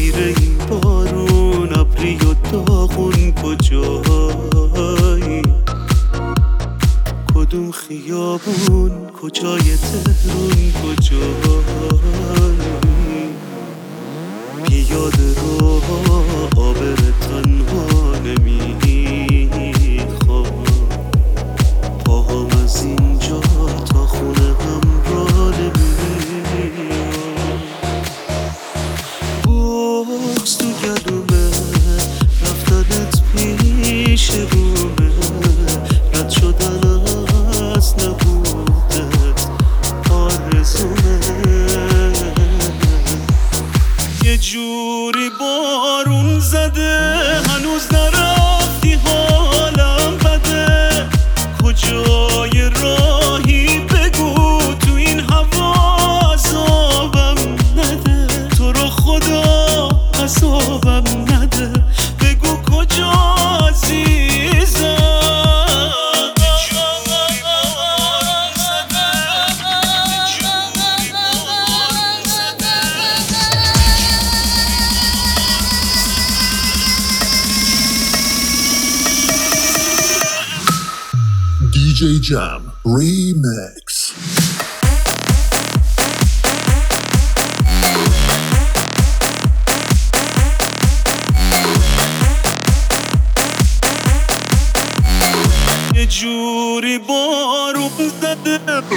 میره این بارون ابری و داغون کجایی؟ کدوم خیابون کجای تهرون کجایی؟ پیاده رو آبر تنها نمیخواد، پاهم از اینجا تا خونه هم را نمیاد. بغز تو گلومه رفتنت پیش رومه، رد شدن از نبودت آرزومه. یه جوری بارون زده هنوز نرفتی حالم بده، کجای راهی بگو تو این هوا عذابم نده، تو رو خدا عذابم نده، بگو کجا عزیزم. DJ Jam Remix. یه جوری بارون زده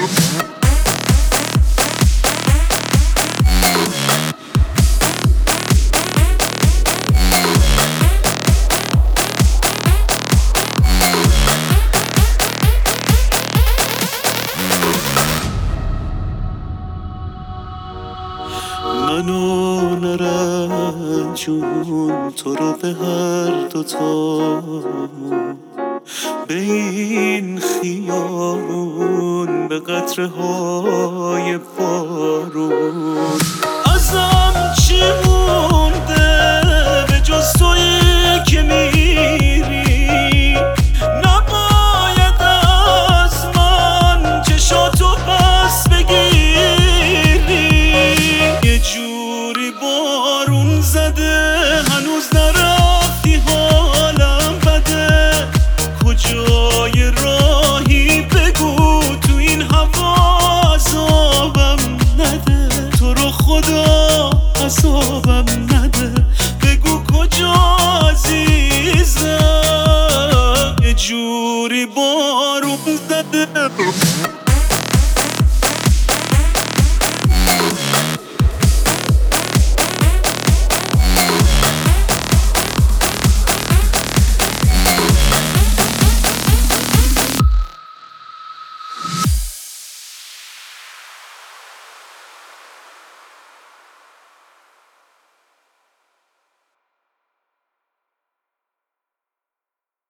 منو نرنجون، تو رو به هر دوتامون، به این خیابون، به قطره های